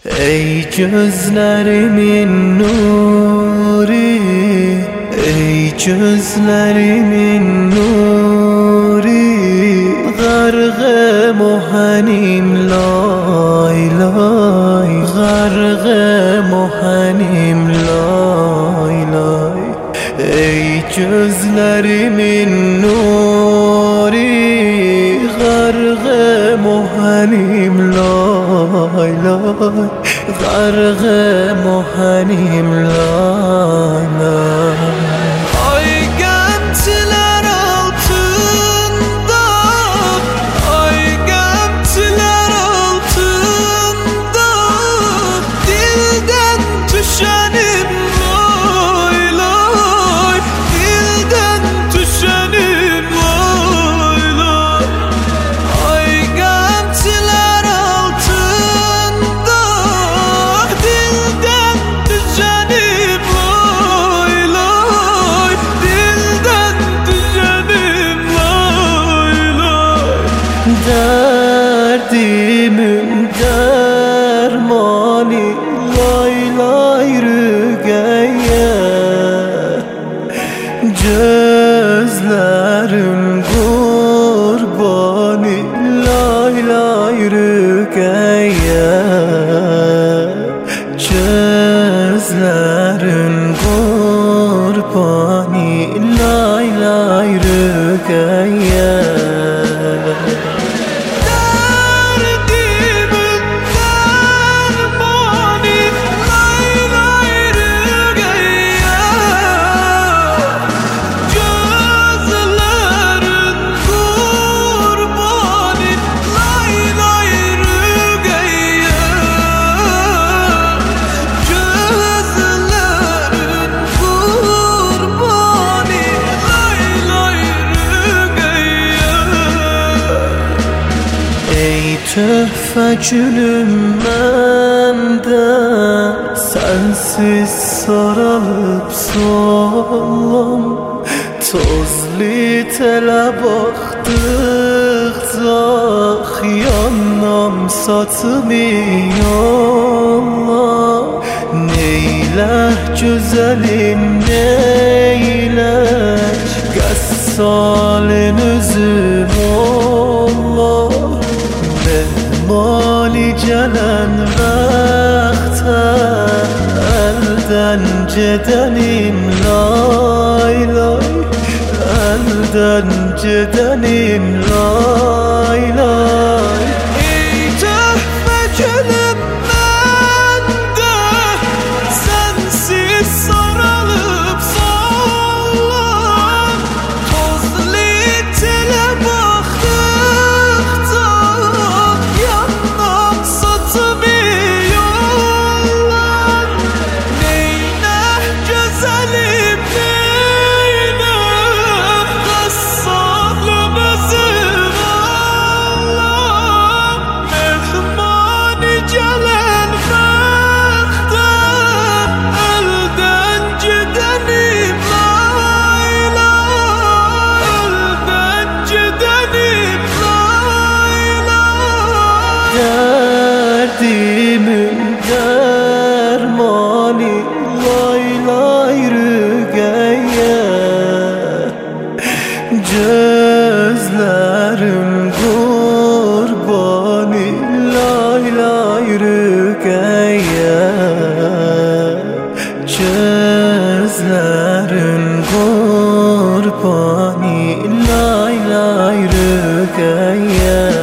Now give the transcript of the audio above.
Ey gözlerimin nuri, ey gözlerimin nuri, Gargı muhanim lay lay, Gargı muhanim lay lay. Ey gözlerimin nuri, Gargı muhanim lay lay, Gargı muhanim lay lay. Ay gemtiler altında, ay gemtiler altında, dilden düşenim lay lay, dilden düşenim lay lay. Ay gemtiler altında, dilden düşenim lay lay, dilden düşenim lay lay. Derdimin dermanı lay lay rügeye, gözlerin kurbanı lay lay rügeye, gözlerin kurbanı lay lay rügeye. Töhfe gülüm mende, sensiz saralıp solum. Tozlu tele baktıkça yanam satmıyor. Neyle güzelim neyle, Gassalın üzüm Allah. Mali gelen vakte elden gidenim lay lay, elden gidenim lay lay. Ey töhfe gülüm mende, sensiz saralıp solum. Tozlu tele baktıkça yanam satmıyorlar. Neyle güzelim neyle, Gassalım özüm Allah. Mehmani gelen vakte elden gidenim lay lay, elden gidenim lay lay. Derdimin dermanı lay lay rügeye, gözlerin kurbanı lay lay rügeye, gözlerin kurbanı lay lay rügeye.